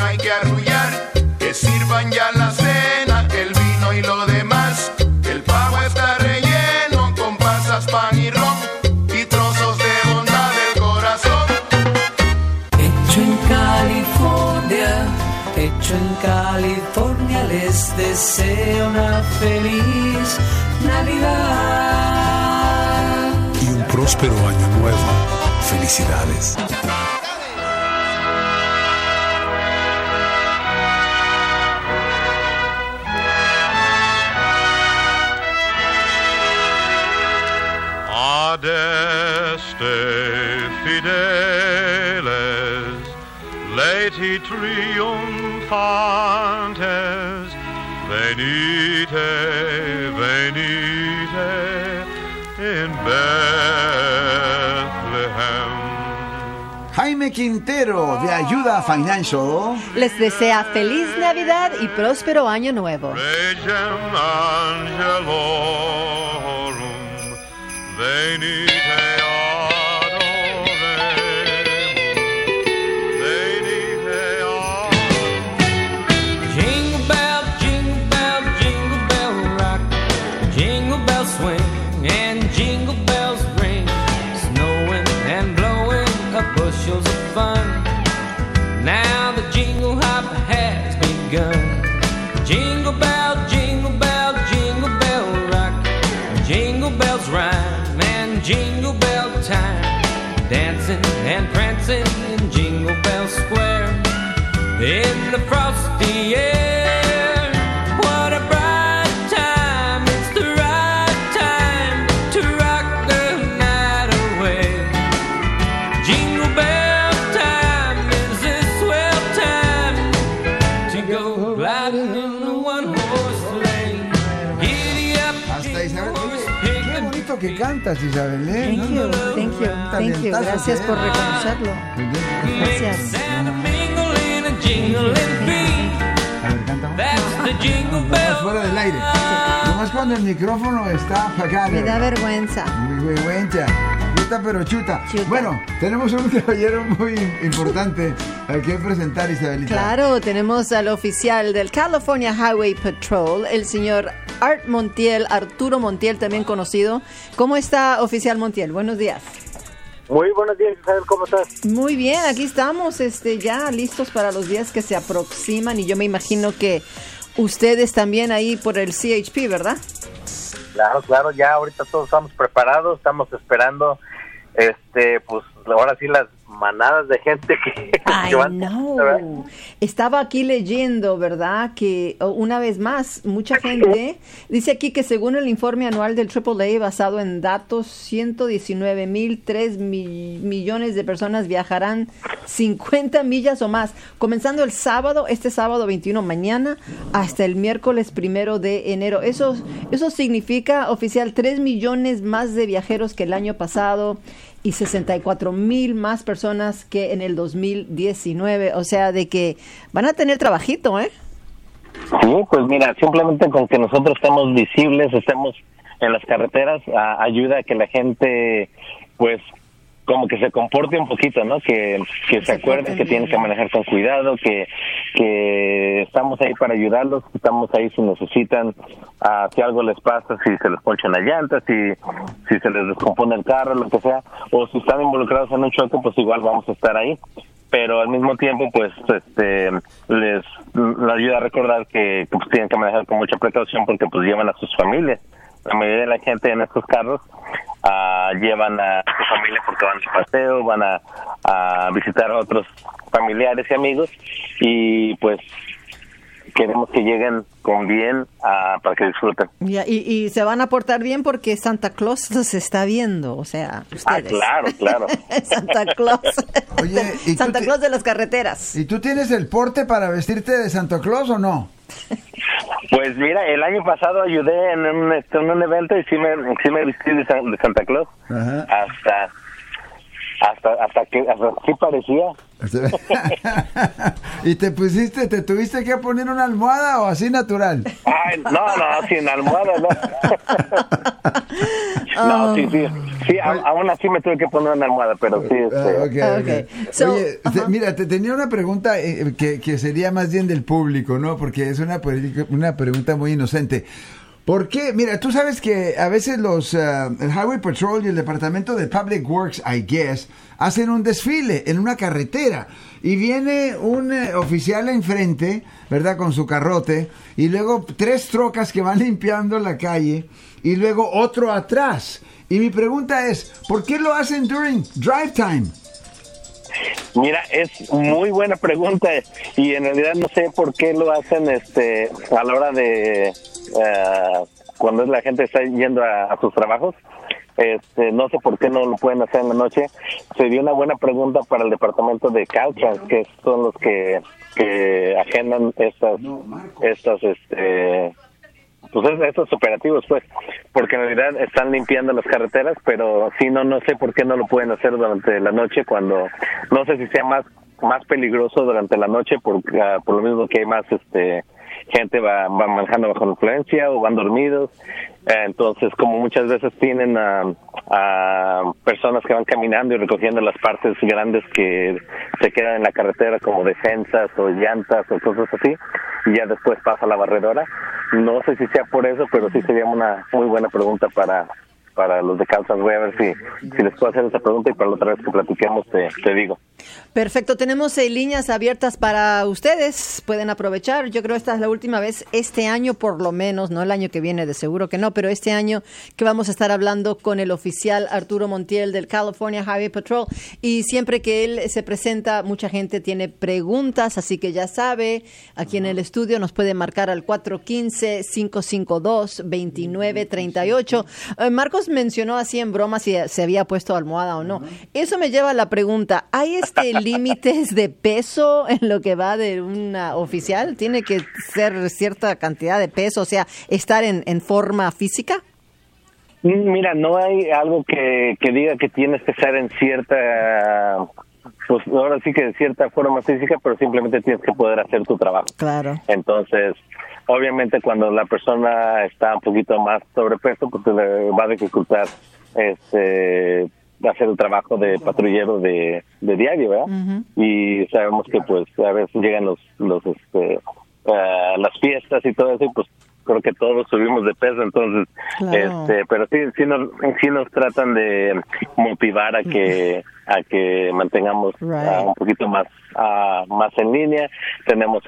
hay que arrullar, que sirvan ya la cena, el vino y lo demás. El pavo está relleno con pasas, pan y ron y trozos de bondad del corazón. Hecho en California, hecho en California, les deseo una feliz Navidad y un próspero año nuevo. Felicidades. Adeste fideles, laeti triumphantes, venite, venite in Bethlehem. Jaime Quintero de Ayuda Financial les desea feliz Navidad y próspero año nuevo. Regem angelorum, venite adoremus, venite adoremus. Jingle bell, jingle bell, jingle bell rock, jingle bell swing, and jingle bells ring, snowing and blowing up bushels of fun. Now the jingle hop has begun. Jingle bell, jingle bell, jingle bell rock, jingle bells rhyme and jingle bell time, dancing and prancing in Jingle Bell Square, in the frosty air. What a bright time, it's the right time to rock the night away. Jingle bell time is this swell time to go gliding in the one-horse sleigh. Giddy up, hasta Isabel. horse, Oye, qué bonito que cantas, Isabel, ¿eh? Thank you, thank you, thank you. Gracias por reconocerlo. Gracias. Santa mingle in a jingling beat. A ver, canta. That's the jingle Nomás bell. fuera del aire. Nomás cuando el micrófono está apagado. Me da vergüenza. Muy vergüenza. Chuta pero chuta. Chuta. Bueno, tenemos un caballero muy importante al que presentar, Isabelita. Claro, tenemos al oficial del California Highway Patrol, el señor Arturo Montiel, también conocido. ¿Cómo está, oficial Montiel? Buenos días. Muy buenos días, Isabel, ¿cómo estás? Muy bien, aquí estamos ya listos para los días que se aproximan y yo me imagino que ustedes también ahí por el CHP, ¿verdad? Claro, ya ahorita todos estamos preparados, estamos esperando, pues ahora sí las manadas de gente que van, ¿verdad? Estaba aquí leyendo, ¿verdad? Que una vez más, mucha gente dice aquí que según el informe anual del AAA basado en datos, 119,003 millones de personas viajarán 50 millas o más, comenzando el sábado, este sábado 21 mañana, hasta el miércoles 1 de enero. Eso significa, oficial, 3 millones más de viajeros que el año pasado y 64,000 más personas que en el 2019. O sea, de que van a tener trabajito, ¿eh? Sí, pues mira, simplemente con que nosotros estemos visibles, estemos en las carreteras, ayuda a que la gente, pues, como que se comporte un poquito, ¿no? Que se acuerden que tienen que manejar con cuidado, que estamos ahí para ayudarlos, que estamos ahí si necesitan, si algo les pasa, si se les ponchan las llantas, si se les descompone el carro, lo que sea, o si están involucrados en un choque, pues igual vamos a estar ahí. Pero al mismo tiempo, pues, les ayuda a recordar que pues, tienen que manejar con mucha precaución porque pues llevan a sus familias. La mayoría de la gente en estos carros llevan a su familia porque van de paseo, van a visitar a otros familiares y amigos y pues queremos que lleguen con bien para que disfruten. Y se van a portar bien porque Santa Claus los está viendo, o sea, ustedes. Claro. Santa Claus. Oye, ¿y Santa Claus de las carreteras. ¿Y tú tienes el porte para vestirte de Santa Claus o no? Pues mira, el año pasado ayudé en un evento y sí me vestí de Santa Claus. Ajá. Hasta que sí parecía. ¿Y te tuviste que poner una almohada o así natural? Ay, no, sin almohada, no. No, sí, aún así me tuve que poner una almohada, pero sí. Okay. So, Oye, mira, te tenía una pregunta que sería más bien del público, ¿no? Porque es una pregunta muy inocente. ¿Por qué? Mira, tú sabes que a veces el Highway Patrol y el Departamento de Public Works, I guess, hacen un desfile en una carretera y viene un oficial enfrente, ¿verdad? Con su carrote y luego 3 trocas que van limpiando la calle y luego otro atrás. Y mi pregunta es, ¿por qué lo hacen during drive time? Mira, es muy buena pregunta y en realidad no sé por qué lo hacen a la hora de cuando la gente está yendo a sus trabajos. No sé por qué no lo pueden hacer en la noche. Sería una buena pregunta para el departamento de Caltrans, que son los que agendan estos operativos, pues, porque en realidad están limpiando las carreteras, pero sí, no sé por qué no lo pueden hacer durante la noche, cuando no sé si sea más peligroso durante la noche por lo mismo que hay más gente va manejando bajo influencia o van dormidos. Entonces, como muchas veces tienen a personas que van caminando y recogiendo las partes grandes que se quedan en la carretera, como defensas o llantas o cosas así, y ya después pasa la barredora. No sé si sea por eso, pero sí sería una muy buena pregunta para los de Caltrans. Voy a ver si les puedo hacer esa pregunta y para la otra vez que platiquemos te digo. Perfecto, tenemos líneas abiertas para ustedes, pueden aprovechar. Yo creo que esta es la última vez este año, por lo menos, no el año que viene, de seguro que no, pero este año que vamos a estar hablando con el oficial Arturo Montiel del California Highway Patrol, y siempre que él se presenta, mucha gente tiene preguntas, así que ya sabe, aquí en el estudio nos puede marcar al 415-552-2938. Marcos mencionó así en broma si se había puesto almohada o no. Eso me lleva a la pregunta, ¿hay límites de peso en lo que va de una oficial? ¿Tiene que ser cierta cantidad de peso, o sea, estar en forma física? Mira, no hay algo que diga que tienes que estar en cierta, pues ahora sí que de cierta forma física, pero simplemente tienes que poder hacer tu trabajo. Claro. Entonces, obviamente cuando la persona está un poquito más sobrepeso, pues le va a dificultar hacer el trabajo de patrullero de diario, ¿verdad? Uh-huh. Y sabemos que pues a veces llegan las fiestas y todo eso, y pues creo que todos subimos de peso, entonces claro. Pero sí nos tratan de motivar a que mantengamos un poquito más en línea. Tenemos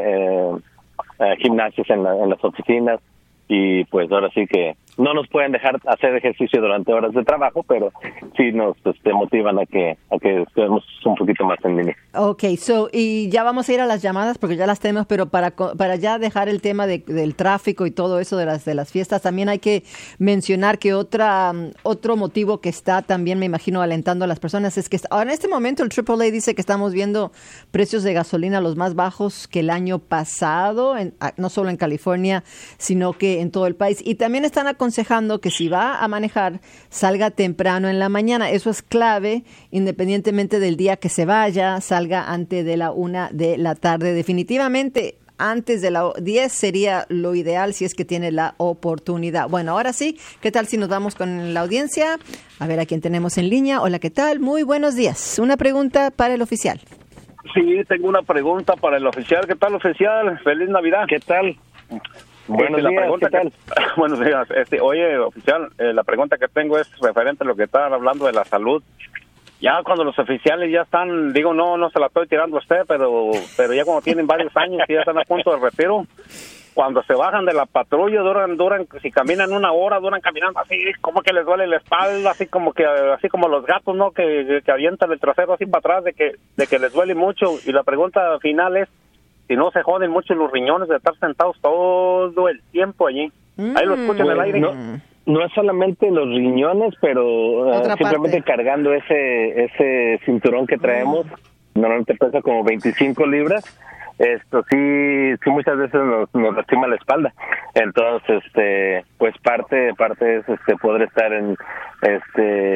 gimnasios en las oficinas, y pues ahora sí que no nos pueden dejar hacer ejercicio durante horas de trabajo, pero sí nos motivan a que estemos un poquito más en línea. Okay, y ya vamos a ir a las llamadas porque ya las tenemos, pero para ya dejar el tema del tráfico y todo eso de las fiestas, también hay que mencionar que otro motivo que está también, me imagino, alentando a las personas es que ahora en este momento el AAA dice que estamos viendo precios de gasolina los más bajos que el año pasado, no solo en California, sino que en todo el país. Y también están aconsejando que si va a manejar, salga temprano en la mañana. Eso es clave, independientemente del día que se vaya, salga antes de la 1 de la tarde. Definitivamente, antes de las 10 sería lo ideal si es que tiene la oportunidad. Bueno, ahora sí, ¿qué tal si nos vamos con la audiencia? A ver a quién tenemos en línea. Hola, ¿qué tal? Muy buenos días. Una pregunta para el oficial. Sí, tengo una pregunta para el oficial. ¿Qué tal, oficial? Feliz Navidad. ¿Qué tal? Buenos días, ¿qué tal? Buenos días. Oye, oficial, la pregunta que tengo es referente a lo que estaban hablando de la salud. Ya cuando los oficiales ya están, digo, no se la estoy tirando a usted, pero ya cuando tienen varios años y ya están a punto de retiro, cuando se bajan de la patrulla, duran, si caminan 1 hora, duran caminando así, como que les duele la espalda, así como los gatos, ¿no? Que avientan el trasero así para atrás, de que les duele mucho. Y la pregunta final es, si no se joden mucho los riñones de estar sentados todo el tiempo allí. Ahí lo escuchan en el aire. No es solamente los riñones, pero simplemente cargando ese cinturón que traemos, normalmente pesa como 25 libras. Esto sí muchas veces nos lastima la espalda. Entonces, pues parte es poder estar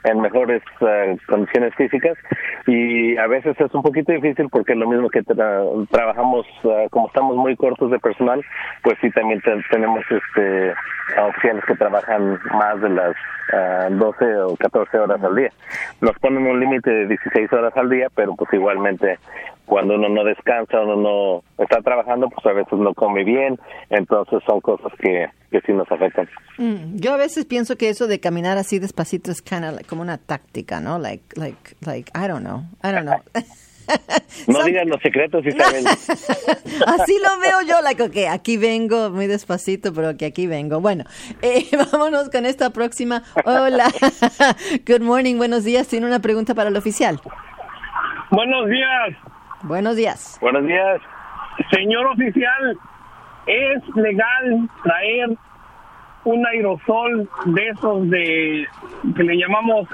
en mejores condiciones físicas, y a veces es un poquito difícil porque es lo mismo que trabajamos, como estamos muy cortos de personal, pues sí también tenemos oficiales que trabajan más de las 12 o 14 horas al día. Nos ponen un límite de 16 horas al día, pero pues igualmente cuando uno no descansa, uno no está trabajando, pues a veces no come bien, entonces son cosas que sí nos afectan. Yo a veces pienso que eso de caminar así despacito es como una táctica, ¿no? Like, I don't know. No digan los secretos, Isabel. Así lo veo yo, okay, aquí vengo muy despacito, pero que aquí vengo. Bueno, vámonos con esta próxima. Hola, good morning, buenos días. Tiene una pregunta para el oficial. Buenos días. Buenos días. Buenos días. Señor oficial, ¿es legal traer un aerosol de esos que le llamamos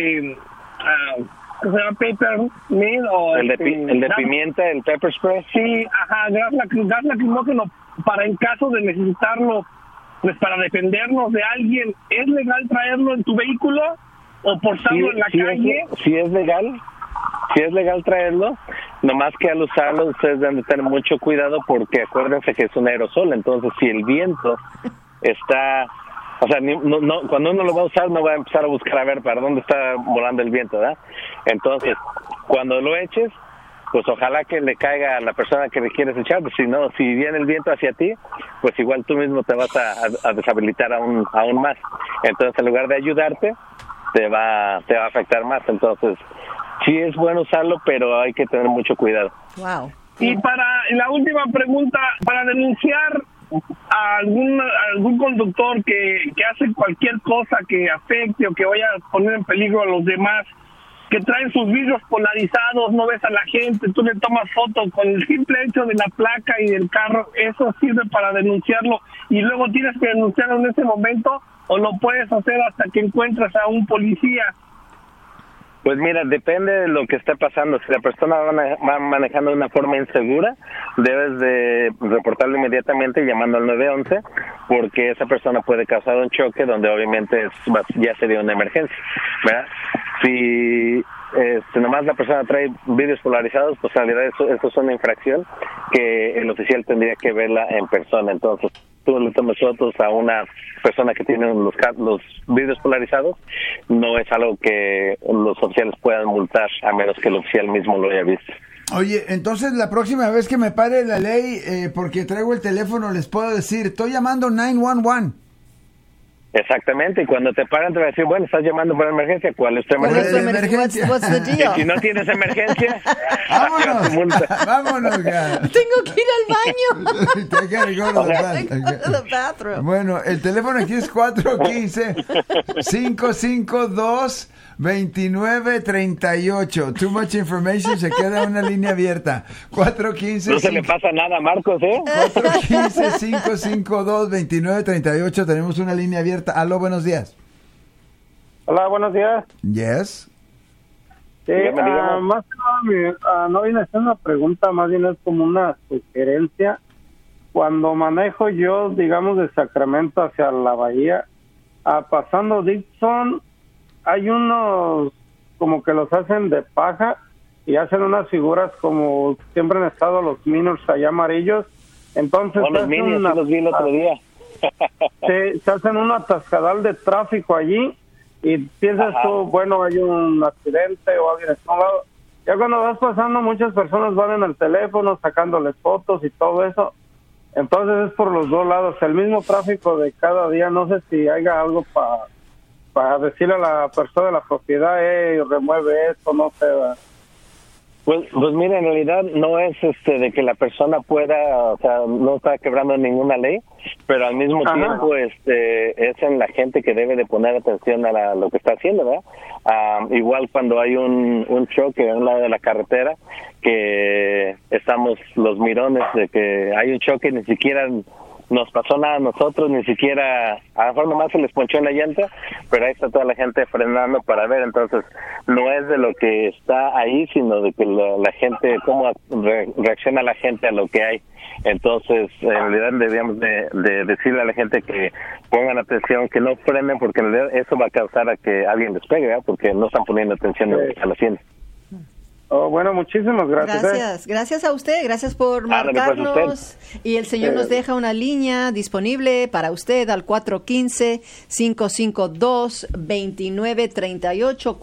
¿cómo se llama? Peppermint o el de pimienta, el pepper spray? Sí, gas lacrimógeno para en caso de necesitarlo, pues para defendernos de alguien. ¿Es legal traerlo en tu vehículo o portarlo en la calle? Sí es legal. Sí es legal traerlo, nomás que al usarlo ustedes deben tener mucho cuidado porque acuérdense que es un aerosol, entonces si el viento está, o sea, cuando uno lo va a usar no va a empezar a buscar a ver para dónde está volando el viento, ¿verdad? Entonces, cuando lo eches, pues ojalá que le caiga a la persona que le quieres echar, pues si no, si viene el viento hacia ti, pues igual tú mismo te vas a deshabilitar aún más. Entonces, en lugar de ayudarte, te va a afectar más, entonces sí es bueno usarlo, pero hay que tener mucho cuidado. Wow. Y para la última pregunta, para denunciar a algún conductor que hace cualquier cosa que afecte o que vaya a poner en peligro a los demás, que traen sus vidrios polarizados, no ves a la gente, tú le tomas foto con el simple hecho de la placa y del carro, ¿eso sirve para denunciarlo y luego tienes que denunciarlo en ese momento o lo puedes hacer hasta que encuentres a un policía? Pues mira, depende de lo que esté pasando. Si la persona va manejando de una forma insegura, debes de reportarlo inmediatamente llamando al 911, porque esa persona puede causar un choque donde obviamente ya sería una emergencia, ¿verdad? Si nomás la persona trae vidrios polarizados, pues en realidad eso es una infracción que el oficial tendría que verla en persona. Entonces, tú le tomas fotos a una persona que tiene los vidrios polarizados, no es algo que los oficiales puedan multar a menos que el oficial mismo lo haya visto. Oye, entonces la próxima vez que me pare la ley, porque traigo el teléfono, les puedo decir, estoy llamando 911. Exactamente, y cuando te paran te va a decir, bueno, estás llamando por emergencia, ¿cuál es tu emergencia? What's the deal? Y si no tienes emergencia, vámonos, cara. Tengo que ir al baño. Bueno, el teléfono aquí es 415-552-2938. Too much information, se queda una línea abierta. 415. No se le pasa nada a Marcos, 415-552-2938. Tenemos una línea abierta. Aló, buenos días. Hola, buenos días. Yes. Sí, más que nada, no viene a ser una pregunta, más bien es como una sugerencia. Cuando manejo yo, digamos, de Sacramento hacia la bahía, pasando Dixon, hay unos como que los hacen de paja y hacen unas figuras como siempre han estado los Minors allá amarillos. Entonces, los Minions, los vi el otro día. Se hacen un atascadal de tráfico allí y piensas tú, bueno, hay un accidente o alguien está a un lado. Ya cuando vas pasando, muchas personas van en el teléfono sacándoles fotos y todo eso. Entonces es por los dos lados, el mismo tráfico de cada día. No sé si haya algo para decirle a la persona de la propiedad, remueve esto, no sé. Pues mira, en realidad no es de que la persona pueda, o sea, no está quebrando ninguna ley, pero al mismo tiempo es en la gente que debe de poner atención a lo que está haciendo, ¿verdad? Igual cuando hay un choque a un lado de la carretera, que estamos los mirones de que hay un choque, ni siquiera nos pasó nada a nosotros, ni siquiera, a lo mejor nomás se les ponchó en la llanta, pero ahí está toda la gente frenando para ver. Entonces no es de lo que está ahí, sino de que la gente, cómo reacciona la gente a lo que hay. Entonces en realidad deberíamos de decirle a la gente que pongan atención, que no frenen, porque en realidad eso va a causar a que alguien despegue, ¿verdad? Porque no están poniendo atención a lo que están haciendo. Oh, bueno, muchísimas gracias. Gracias a usted, gracias por marcarnos. Y el señor nos deja una línea disponible para usted al 415-552-2938,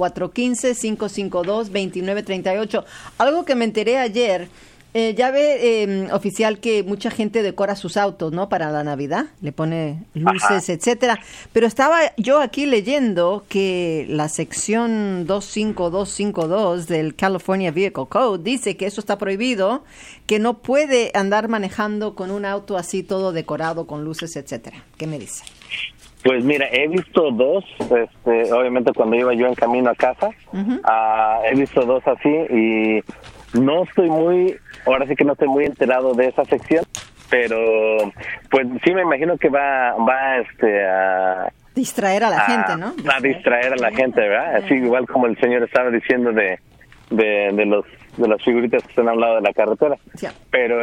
415-552-2938. Algo que me enteré ayer. Ya ve, oficial, que mucha gente decora sus autos, ¿no? Para la Navidad, le pone luces, etcétera. Pero estaba yo aquí leyendo que la sección 25252 del California Vehicle Code dice que eso está prohibido, que no puede andar manejando con un auto así todo decorado con luces, etcétera. ¿Qué me dice? Pues mira, he visto dos, obviamente cuando iba yo en camino a casa, he visto dos así y no estoy ahora sí que no estoy muy enterado de esa sección, pero pues sí me imagino que va a distraer a la gente, ¿no? Va a distraer a la gente, ¿verdad? Así igual como el señor estaba diciendo de las figuritas que están al lado de la carretera. Sí. Pero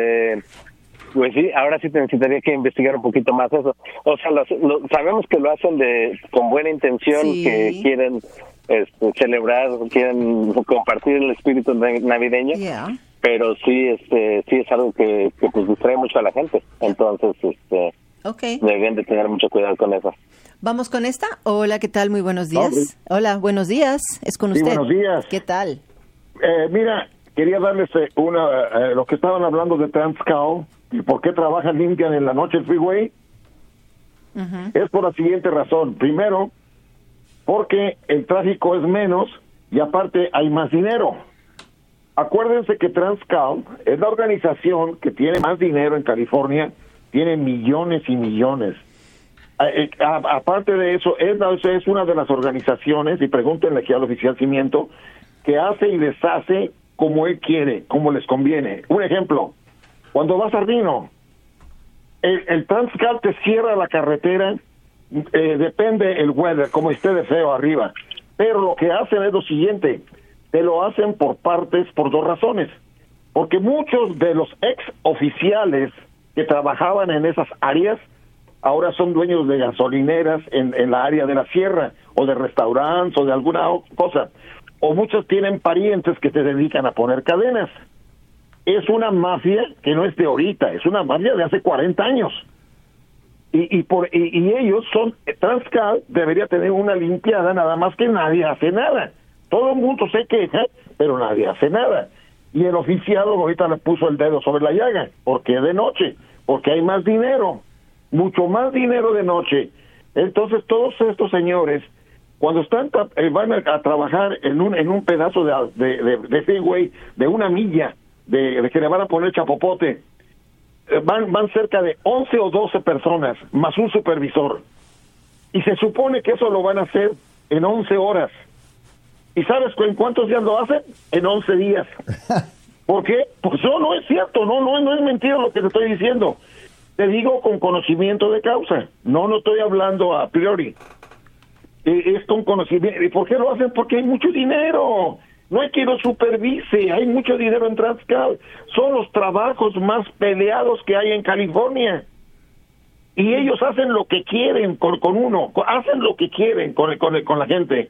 pues sí, ahora sí necesitaría que investigar un poquito más eso. O sea, sabemos que lo hacen con buena intención, sí, que quieren celebrar, quieren compartir el espíritu navideño, pero sí es algo que pues distrae mucho a la gente. Entonces, deberían de tener mucho cuidado con eso. Vamos con esta. Hola, ¿qué tal? Muy buenos días. Okay. Hola, buenos días. Es con usted. Buenos días. ¿Qué tal? Mira, quería darles lo que estaban hablando de Transcal y por qué limpian en la noche el freeway. Es por la siguiente razón. Primero, porque el tráfico es menos y aparte hay más dinero. Acuérdense que Transcal es la organización que tiene más dinero en California, tiene millones y millones. Aparte de eso, es una de las organizaciones, y pregúntenle aquí al oficial Cimiento, que hace y deshace como él quiere, como les conviene. Un ejemplo, cuando vas a Reno, el Transcal te cierra la carretera, depende el weather, como esté de feo arriba, pero lo que hacen es lo siguiente, te lo hacen por partes, por dos razones, porque muchos de los ex oficiales que trabajaban en esas áreas ahora son dueños de gasolineras en la área de la sierra, o de restaurantes, o de alguna cosa, o muchos tienen parientes que se dedican a poner cadenas. Es una mafia que no es de ahorita, es una mafia de hace 40 años. Y ellos Transcal debería tener una limpiada, nada más que nadie hace nada. Todo el mundo se queja, pero nadie hace nada. Y el oficial ahorita le puso el dedo sobre la llaga. ¿Por qué de noche? Porque hay más dinero, mucho más dinero de noche. Entonces todos estos señores, cuando van a trabajar en un pedazo de freeway de una milla, de que le van a poner chapopote, van cerca de 11 o 12 personas, más un supervisor. Y se supone que eso lo van a hacer en 11 horas. ¿Y sabes en cuántos días lo hacen? En 11 días. ¿Por qué? Pues no es cierto, no es mentira lo que te estoy diciendo. Te digo con conocimiento de causa. No estoy hablando a priori. Es con conocimiento. ¿Y por qué lo hacen? Porque hay mucho dinero. No hay quien lo supervise, hay mucho dinero en Transcal. Son los trabajos más peleados que hay en California. Y ellos hacen lo que quieren con uno, hacen lo que quieren con la gente.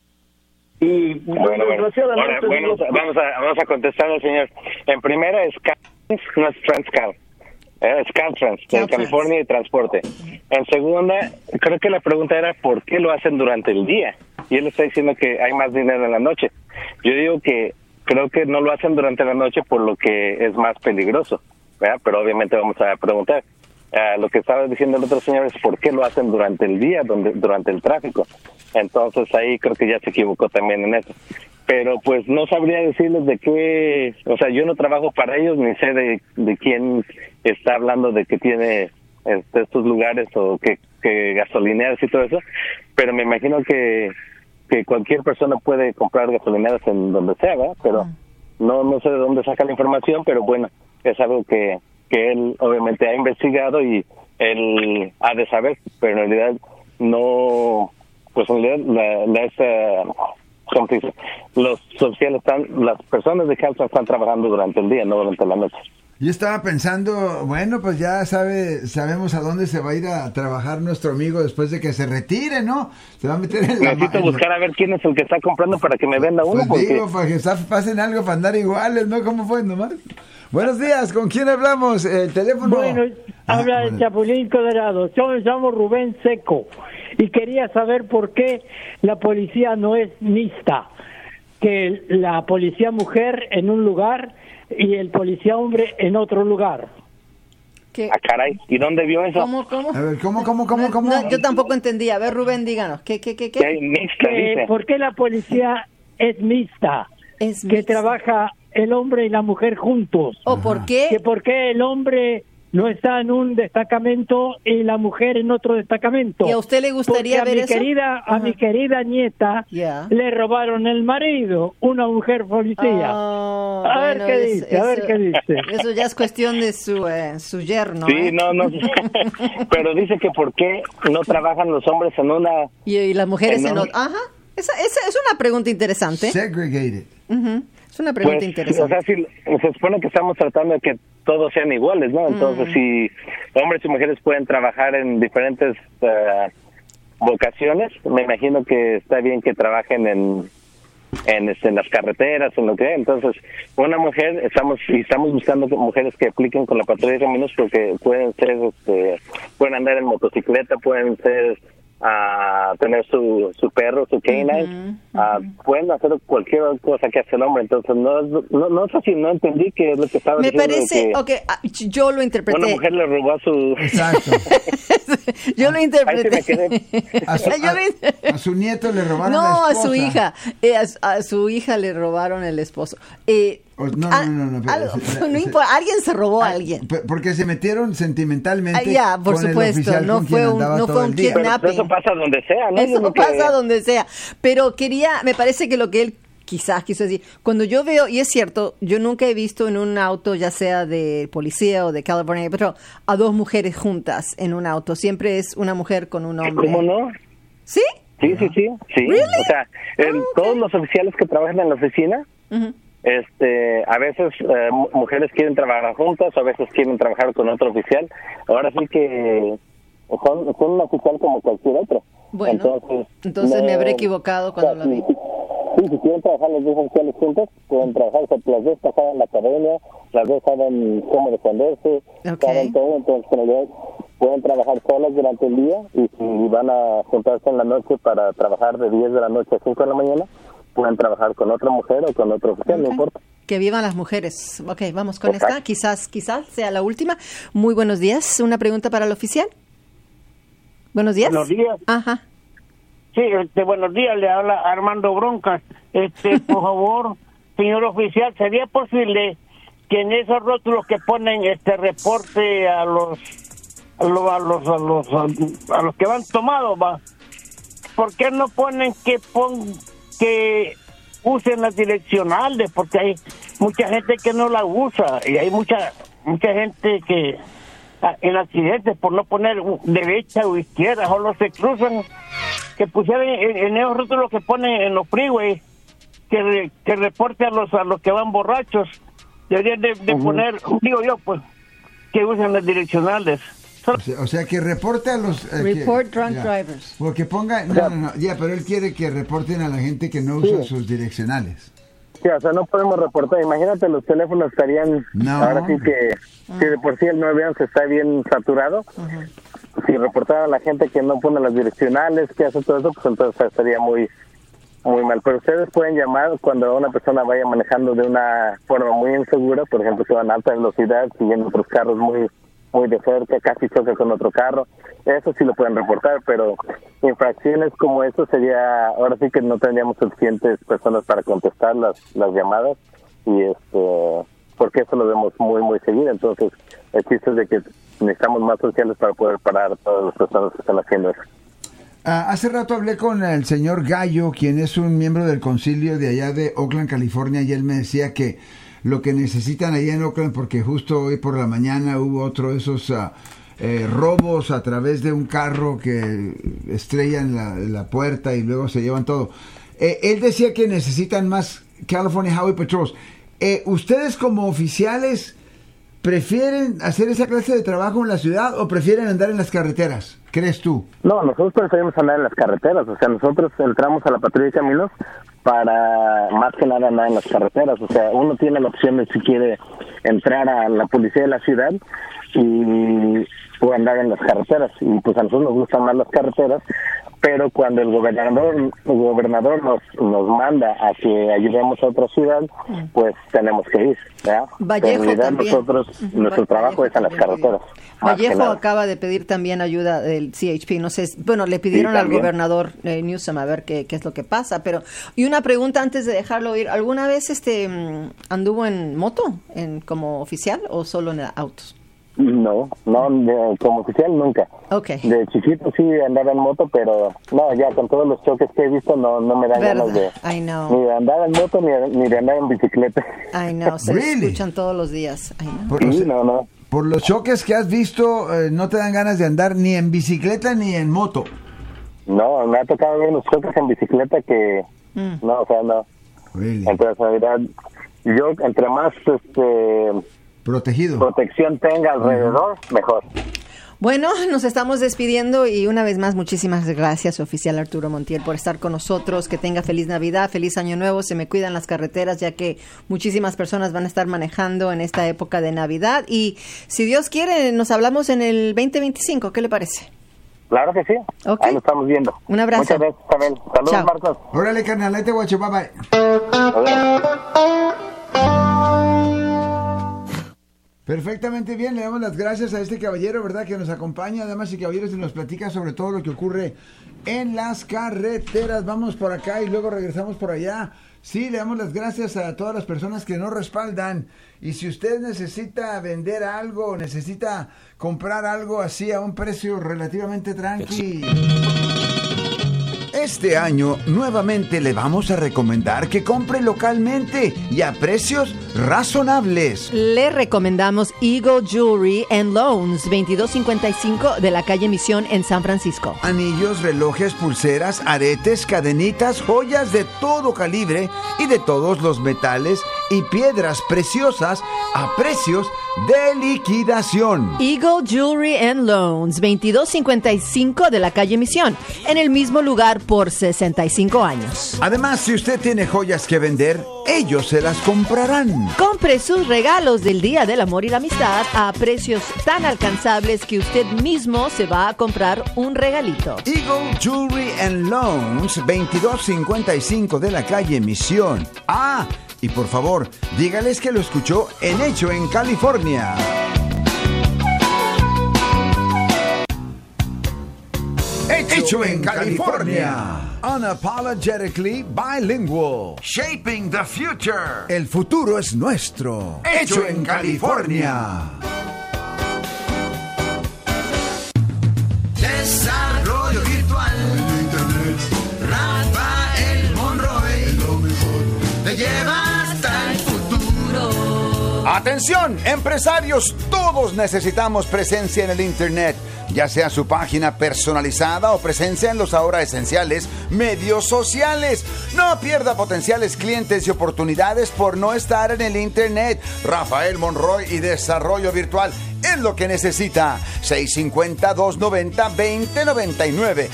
Y bueno, desgraciadamente... Vamos a contestar al señor. En primera, es no es Transcal. Es Caltrans, de California y Transporte. En segunda, creo que la pregunta era ¿por qué lo hacen durante el día? Y él está diciendo que hay más dinero en la noche. Yo digo que creo que no lo hacen durante la noche por lo que es más peligroso, ¿verdad? Pero obviamente vamos a preguntar. Lo que estaba diciendo el otro señor es ¿por qué lo hacen durante el día, durante el tráfico? Entonces ahí creo que ya se equivocó también en eso. Pero pues no sabría decirles de qué, o sea, yo no trabajo para ellos, ni sé de quién está hablando de que tiene estos lugares o que gasolineras y todo eso, pero me imagino que cualquier persona puede comprar gasolineras en donde sea, ¿verdad? Pero no sé de dónde saca la información, pero bueno, es algo que que él obviamente ha investigado y él ha de saber, pero en realidad no, pues en realidad ¿cómo se dice? Los oficiales las personas de CalTrans están trabajando durante el día, no durante la noche. Yo estaba pensando, bueno, pues ya sabemos a dónde se va a ir a trabajar nuestro amigo después de que se retire, ¿no? Se va a meter en la... Necesito buscar a ver quién es el que está comprando para que me venda uno. Pues digo, para que pasen algo para andar iguales, ¿no? ¿Cómo fue nomás? Buenos días, ¿con quién hablamos? El teléfono... Bueno, habla el Chapulín Colorado. Yo me llamo Rubén Seco y quería saber por qué la policía no es mixta, que la policía mujer en un lugar y el policía hombre en otro lugar. ¿Qué? Ah, caray, ¿y dónde vio eso? ¿Cómo? A ver, ¿cómo? No, yo tampoco entendí. A ver, Rubén, díganos. ¿Qué? Mixta, dice. ¿Por qué la policía es mixta? Que trabaja el hombre y la mujer juntos. ¿O por qué? Que por qué el hombre no está en un destacamento y la mujer en otro destacamento. ¿Y a usted le gustaría ver eso? A mi querida nieta le robaron el marido, una mujer policía. A ver qué dice. Eso ya es cuestión de su yerno. Sí, no. Pero dice que por qué no trabajan los hombres en una... Y las mujeres en otra. Ajá. Esa es una pregunta interesante. Segregated. Es una pregunta interesante. O sea, se supone que estamos tratando de que todos sean iguales, ¿no? Entonces, si hombres y mujeres pueden trabajar en diferentes vocaciones, me imagino que está bien que trabajen en las carreteras, en lo que hay. Entonces, una mujer, estamos buscando mujeres que apliquen con la patrulla de caminos porque pueden pueden andar en motocicleta, pueden ser... tener su perro, su canine, pueden hacer cualquier cosa que hace el hombre. Entonces no sé si no entendí qué es lo que estaba diciendo. Me parece, yo lo interpreté. Una mujer le robó a su... Exacto. Yo lo interpreté. A su nieto le robaron la esposa. esposa. A su hija. A su hija le robaron el esposo. No importa, alguien se robó a alguien. Porque se metieron sentimentalmente por con supuesto, el oficial no con fue quien un andaba todo el día. Pero eso pasa donde sea, ¿no? Eso pasa donde sea. Pero me parece que lo que él quizás quiso decir, cuando yo veo, y es cierto, yo nunca he visto en un auto, ya sea de policía o de California Patrol, a dos mujeres juntas en un auto. Siempre es una mujer con un hombre. ¿Cómo no? ¿Sí? Sí. ¿Really? O sea, todos los oficiales que trabajan en la oficina, a veces mujeres quieren trabajar juntas, o a veces quieren trabajar con otro oficial. Ahora sí que son un oficial como cualquier otro. Bueno, entonces me habré equivocado cuando lo vi. Sí, si quieren trabajar los dos oficiales juntos, pueden trabajar, las dos pasaban en la academia, las dos saben cómo defenderse, saben todo, entonces en realidad pueden trabajar solas durante el día y si van a juntarse en la noche para trabajar de 10 de la noche a 5 de la mañana, pueden trabajar con otra mujer o con otro oficial, no importa. Que vivan las mujeres. Ok, vamos con esta, quizás sea la última. Muy buenos días, una pregunta para el oficial. Buenos días. Buenos días. Ajá. Sí, buenos días, le habla Armando Broncas. Por favor, señor oficial, ¿sería posible que en esos rótulos que ponen reporte a los que van tomados, ¿por qué no ponen que usen las direccionales? Porque hay mucha gente que no la usa y hay mucha gente que en accidentes por no poner derecha o izquierda solo se cruzan. Que pusieran en esos rótulos que ponen en los freeways que reporte a los que van borrachos, deberían de poner, digo yo, pues, que usen las direccionales. O sea, que reporte a los... Report drunk drivers. O que ponga... No, pero él quiere que reporten a la gente que no usa sus direccionales. Sí, o sea, no podemos reportar. Imagínate, los teléfonos estarían... Ahora sí que... Si de por sí el 911 está bien saturado, si reportaran a la gente que no pone las direccionales, que hace todo eso, pues entonces sería muy mal. Pero ustedes pueden llamar cuando una persona vaya manejando de una forma muy insegura, por ejemplo, que van a alta velocidad, siguiendo otros carros muy de cerca, casi choca con otro carro. Eso sí lo pueden reportar, pero infracciones como eso sería... Ahora sí que no tendríamos suficientes personas para contestar las llamadas y porque eso lo vemos muy seguido. Entonces el chiste es de que necesitamos más sociales para poder parar a todas las personas que están haciendo eso. Hace rato hablé con el señor Gallo, quien es un miembro del concilio de allá de Oakland, California, y él me decía que lo que necesitan allá en Oakland, porque justo hoy por la mañana hubo otro de esos robos a través de un carro que estrellan la puerta y luego se llevan todo. Él decía que necesitan más California Highway Patrols. ¿Ustedes como oficiales prefieren hacer esa clase de trabajo en la ciudad o prefieren andar en las carreteras? ¿Crees tú? No, nosotros preferimos andar en las carreteras. O sea, nosotros entramos a la patrulla de caminos para más que nada andar en las carreteras. O sea, uno tiene la opción de si quiere entrar a la policía de la ciudad o andar en las carreteras. Y pues a nosotros nos gustan más las carreteras, pero cuando el gobernador nos manda a que ayudemos a otra ciudad, pues tenemos que ir, ¿verdad? Vallejo en realidad también. nosotros, nuestro trabajo es en las carreteras. Vallejo acaba de pedir también ayuda del CHP, no sé, bueno, le pidieron al gobernador Newsom a ver qué es lo que pasa, pero, y una pregunta antes de dejarlo ir, ¿alguna vez anduvo en moto como oficial o solo en autos? No, como oficial nunca. Okay. De chiquito sí andaba en moto, pero no, ya con todos los choques que he visto no me dan ganas de I know. ni de andar en moto ni de andar en bicicleta. Ay, no, se escuchan todos los días. Ay, no. Por los choques que has visto, no te dan ganas de andar ni en bicicleta ni en moto. No, me ha tocado ver unos choques en bicicleta que no, o sea, no. Really? Entonces, en realidad, yo entre más protección tenga alrededor, mejor. Bueno, nos estamos despidiendo y una vez más muchísimas gracias, oficial Arturo Montiel, por estar con nosotros. Que tenga feliz Navidad, feliz Año Nuevo. Se me cuidan las carreteras, ya que muchísimas personas van a estar manejando en esta época de Navidad. Y si Dios quiere, nos hablamos en el 2025. ¿Qué le parece? Claro que sí. Okay. Ahí lo estamos viendo. Un abrazo. Muchas gracias, Isabel. Saludos, Chao. Marcos. Órale, carnalete, guacho, bye bye. Perfectamente bien, le damos las gracias a este caballero, ¿verdad?, que nos acompaña, damas y caballeros, y nos platica sobre todo lo que ocurre en las carreteras. Vamos por acá y luego regresamos por allá. Sí, le damos las gracias a todas las personas que nos respaldan. Y si usted necesita vender algo, necesita comprar algo así a un precio relativamente tranqui, este año nuevamente le vamos a recomendar que compre localmente y a precios razonables. Le recomendamos Eagle Jewelry and Loans, 2255 de la calle Misión en San Francisco. Anillos, relojes, pulseras, aretes, cadenitas, joyas de todo calibre y de todos los metales y piedras preciosas a precios de liquidación. Eagle Jewelry and Loans, 2255 de la calle Misión, en el mismo lugar por 65 años. Además, si usted tiene joyas que vender, ellos se las comprarán. Compre sus regalos del Día del Amor y la Amistad a precios tan alcanzables que usted mismo se va a comprar un regalito. Eagle Jewelry and Loans, 2255 de la calle Misión. Y por favor, dígales que lo escuchó en Hecho en California. Hecho en California. Unapologetically bilingual. Shaping the future. El futuro es nuestro. Hecho en California. Desarrollo virtual. Rafael Monroy. Te lleva hasta el futuro. Atención, empresarios, todos necesitamos presencia en el Internet, ya sea su página personalizada o presencia en los ahora esenciales medios sociales. No pierda potenciales clientes y oportunidades por no estar en el Internet. Rafael Monroy y Desarrollo Virtual es lo que necesita. 650-290-2099.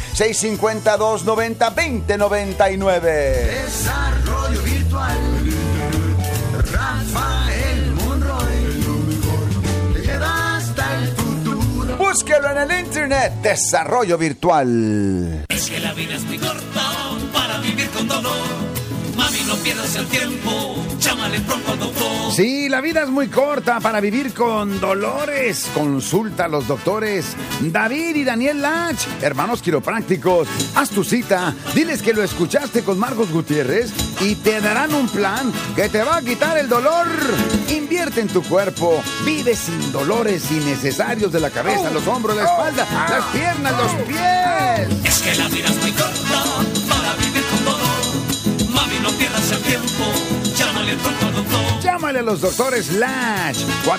650-290-2099. Desarrollo virtual. Rafael Monroy. Te lleva hasta el futuro. Búsquelo en el Internet. Desarrollo Virtual. Es que la vida es muy corta para vivir con dolor. Mami, no pierdas el tiempo, llámale pronto al doctor. Sí, la vida es muy corta para vivir con dolores. Consulta a los doctores David y Daniel Lach, hermanos quiroprácticos. Haz tu cita, diles que lo escuchaste con Marcos Gutiérrez y te darán un plan que te va a quitar el dolor. Invierte en tu cuerpo, vive sin dolores innecesarios de la cabeza, los hombros, la espalda, las piernas, los pies. Es que la vida es muy corta para vivir con dolor. Mami, no pierdas el tiempo, llámale Llámale al pronto doctor. Llámale a los doctores Lash.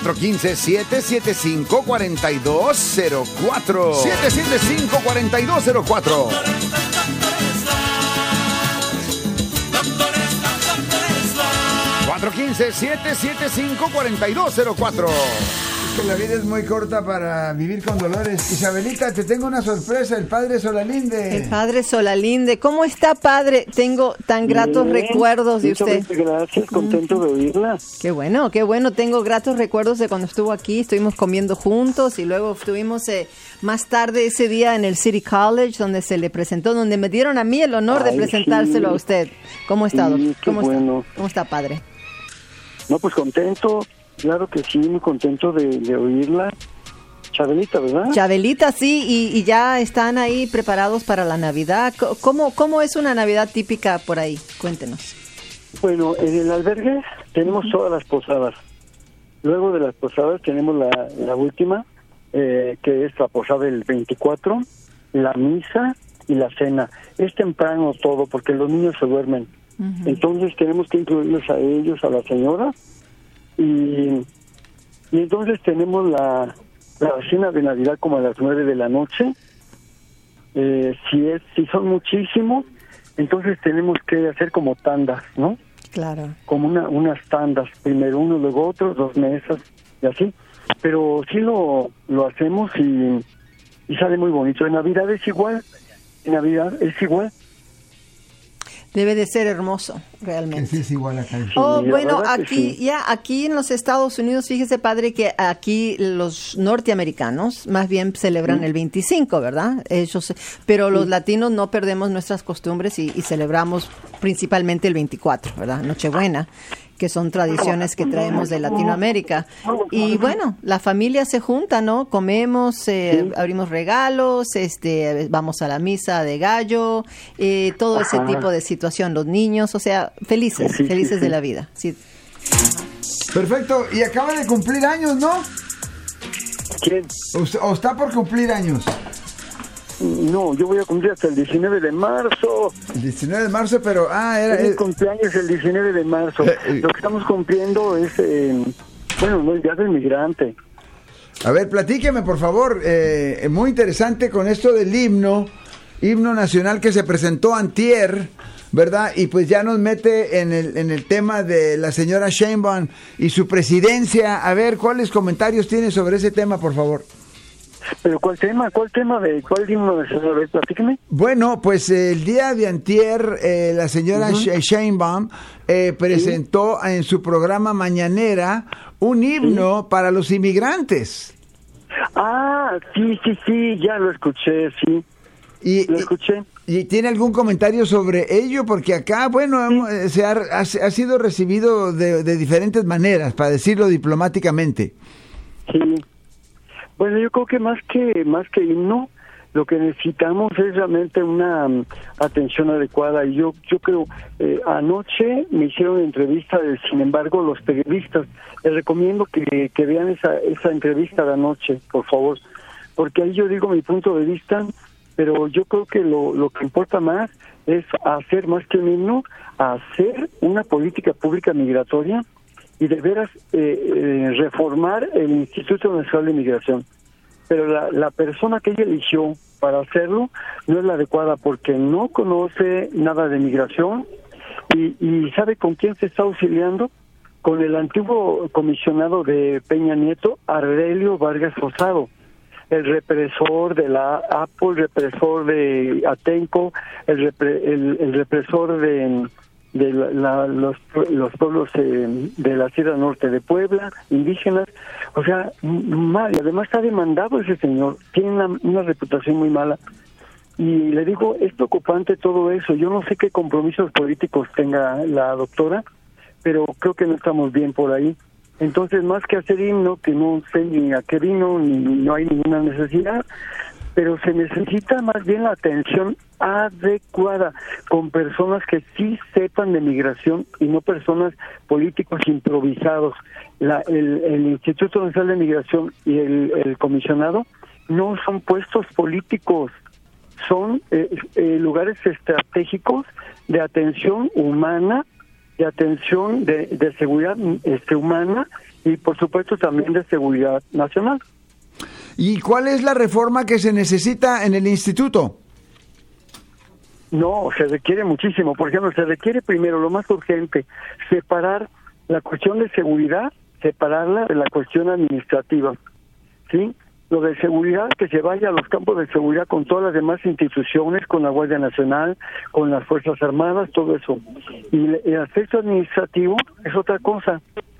415-775-4204. 775-4204. 415-775-4204. Es que la vida es muy corta para vivir con dolores. Isabelita, te tengo una sorpresa, el padre Solalinde. El padre Solalinde. ¿Cómo está, padre? Tengo tan gratos recuerdos de usted. Gracias, contento de oírla. Qué bueno, qué bueno. Tengo gratos recuerdos de cuando estuvo aquí. Estuvimos comiendo juntos y luego estuvimos más tarde ese día en el City College, donde se le presentó, donde me dieron a mí el honor de presentárselo a usted. ¿Cómo está, doctor? ¿Cómo está, padre? No, pues contento. Claro que sí, muy contento de oírla. Chabelita, ¿verdad? Chabelita, sí, y ya están ahí preparados para la Navidad. ¿Cómo es una Navidad típica por ahí? Cuéntenos. Bueno, en el albergue tenemos todas las posadas. Luego de las posadas tenemos la última, que es la posada del 24, la misa y la cena. Es temprano todo porque los niños se duermen. Uh-huh. Entonces tenemos que incluirlos a ellos, a la señora. Y entonces tenemos la cena de Navidad como a las 9 de la noche. Si son muchísimos, entonces tenemos que hacer como tandas, ¿no? Claro. Como unas tandas, primero uno, luego otro, 2 mesas y así. Pero sí lo hacemos y sale muy bonito. En Navidad es igual. Debe de ser hermoso, realmente. Sí, es igual acá. Bueno, aquí en los Estados Unidos, fíjese, padre, que aquí los norteamericanos más bien celebran el 25, ¿verdad? Pero los latinos no perdemos nuestras costumbres y celebramos principalmente el 24, ¿verdad? Nochebuena, que son tradiciones que traemos de Latinoamérica. Y bueno, la familia se junta, ¿no? Comemos, abrimos regalos, vamos a la misa de gallo, todo ese tipo de situación. Los niños, o sea, felices de la vida. Sí. Perfecto. Y acaba de cumplir años, ¿no? ¿Quién? ¿O está por cumplir años? No, yo voy a cumplir hasta el 19 de marzo. El 19 de marzo, pero... El cumpleaños el 19 de marzo. Lo que estamos cumpliendo es... no, el Día del Migrante. A ver, platíqueme, por favor. Muy interesante con esto del himno nacional que se presentó antier, ¿verdad? Y pues ya nos mete en el tema de la señora Sheinbaum y su presidencia. A ver, ¿cuáles comentarios tiene sobre ese tema, por favor? ¿Pero cuál tema? ¿Cuál himno de señor? Platíqueme. Bueno, pues el día de antier, la señora Sheinbaum presentó en su programa mañanera un himno para los inmigrantes. Sí, ya lo escuché, sí. Lo escuché. ¿Y tiene algún comentario sobre ello? Porque acá, ha sido recibido de diferentes maneras, para decirlo diplomáticamente. Sí. Bueno, yo creo que más que himno, lo que necesitamos es realmente una atención adecuada. Y yo creo, anoche me hicieron entrevista, sin embargo, los periodistas. Les recomiendo que vean esa entrevista de anoche, por favor, porque ahí yo digo mi punto de vista, pero yo creo que lo que importa más es hacer más que un himno, hacer una política pública migratoria y de veras reformar el Instituto Nacional de Migración. Pero la persona que ella eligió para hacerlo no es la adecuada porque no conoce nada de migración y ¿sabe con quién se está auxiliando? Con el antiguo comisionado de Peña Nieto, Aurelio Vargas Rosado, el represor de la APO, el represor de Atenco, el represor de los pueblos de la Sierra Norte de Puebla, indígenas. O sea, mal, y además está demandado ese señor, tiene una reputación muy mala. Y le digo, es preocupante todo eso. Yo no sé qué compromisos políticos tenga la doctora, pero creo que no estamos bien por ahí. Entonces, más que hacer himno, que no sé ni a qué vino, ni no hay ninguna necesidad, pero se necesita más bien la atención adecuada con personas que sí sepan de migración y no personas políticos improvisados. El Instituto Nacional de Migración y el comisionado no son puestos políticos, son lugares estratégicos de atención humana de atención de seguridad humana y por supuesto también de seguridad nacional. ¿Y cuál es la reforma que se necesita en el instituto? No, se requiere muchísimo. Por ejemplo, se requiere primero, lo más urgente, separar la cuestión de seguridad, separarla de la cuestión administrativa, ¿sí? Lo de seguridad, que se vaya a los campos de seguridad con todas las demás instituciones, con la Guardia Nacional, con las Fuerzas Armadas, todo eso. Y el aspecto administrativo es otra cosa.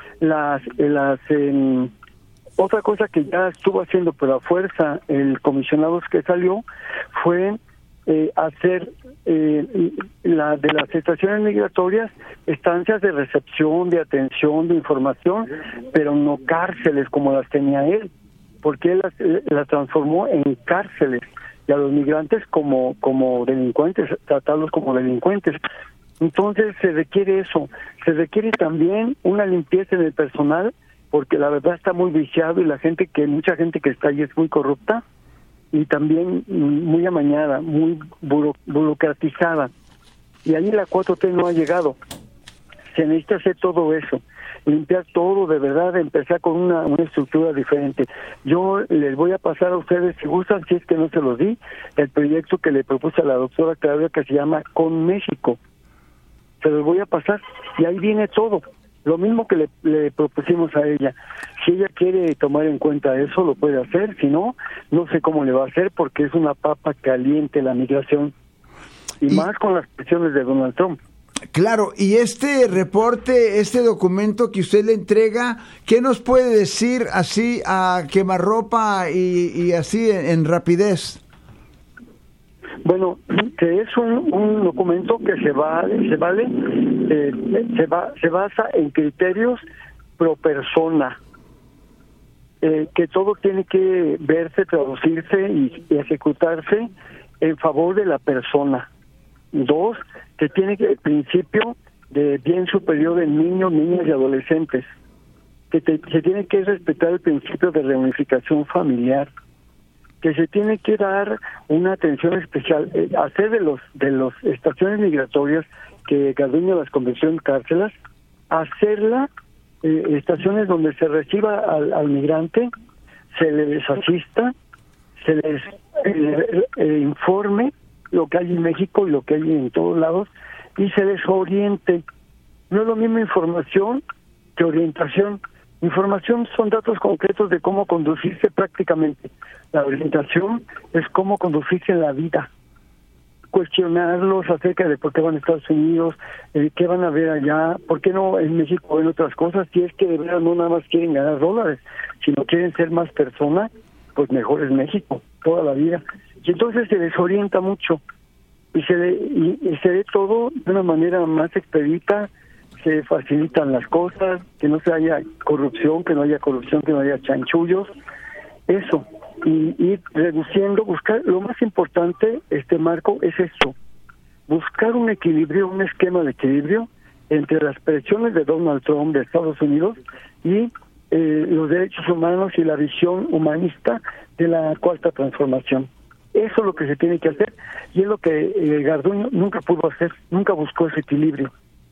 Otra cosa que ya estuvo haciendo por la fuerza el comisionado que salió fue hacer de las estaciones migratorias estancias de recepción, de atención, de información, pero no cárceles como las tenía él, porque él las transformó en cárceles y a los migrantes como delincuentes, tratarlos como delincuentes. Entonces se requiere eso, se requiere también una limpieza en el personal, porque la verdad está muy viciado y mucha gente que está ahí es muy corrupta y también muy amañada, muy burocratizada. Y ahí la 4T no ha llegado. Se necesita hacer todo eso, limpiar todo de verdad, empezar con una estructura diferente. Yo les voy a pasar a ustedes, si gustan, si es que no se los di, el proyecto que le propuse a la doctora Claudia que se llama Con México. Se los voy a pasar y ahí viene todo. Lo mismo que le propusimos a ella. Si ella quiere tomar en cuenta eso, lo puede hacer. Si no, no sé cómo le va a hacer porque es una papa caliente la migración. Y más con las presiones de Donald Trump. Claro, y este reporte, este documento que usted le entrega, ¿qué nos puede decir así a quemarropa y así en rapidez? Bueno, que es un documento que se basa en criterios pro persona, que todo tiene que verse, traducirse y ejecutarse en favor de la persona. 2, que tiene el principio de bien superior en niños, niñas y adolescentes, que se tiene que respetar el principio de reunificación familiar, que se tiene que dar una atención especial, hacer de los estaciones migratorias que Garduño las convirtió en cárceles, hacerla estaciones donde se reciba al migrante, se les asista, se les informe lo que hay en México y lo que hay en todos lados y se les oriente. No es lo mismo información que orientación. Información son datos concretos de cómo conducirse prácticamente. La orientación es cómo conducirse en la vida. Cuestionarlos acerca de por qué van a Estados Unidos, qué van a ver allá, por qué no en México ven otras cosas, si es que de verdad no nada más quieren ganar dólares, sino quieren ser más personas, pues mejor es México, toda la vida. Y entonces se desorienta mucho y se ve todo de una manera más expedita, se facilitan las cosas, que no se haya corrupción, que no haya chanchullos, eso, y ir reduciendo, buscar, lo más importante, Marco, es esto, buscar un equilibrio, un esquema de equilibrio entre las presiones de Donald Trump de Estados Unidos y los derechos humanos y la visión humanista de la Cuarta Transformación. Eso es lo que se tiene que hacer y es lo que Garduño nunca pudo hacer, nunca buscó ese equilibrio.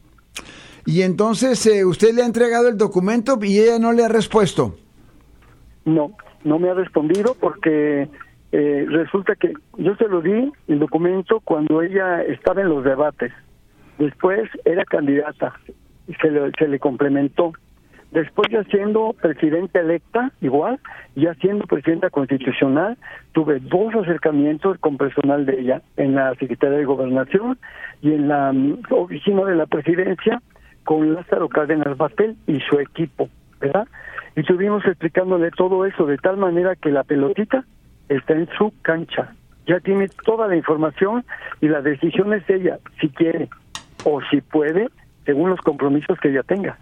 Y entonces usted le ha entregado el documento y ella no le ha respuesto. No me ha respondido porque resulta que yo se lo di el documento cuando ella estaba en los debates. Después era candidata y se le complementó. Después ya siendo presidenta electa, igual, ya siendo presidenta constitucional, tuve 2 acercamientos con personal de ella en la Secretaría de Gobernación y en la oficina de la presidencia con Lázaro Cárdenas Batel y su equipo, ¿verdad? Y estuvimos explicándole todo eso de tal manera que la pelotita está en su cancha. Ya tiene toda la información y la decisión es ella, si quiere o si puede, según los compromisos que ella tenga.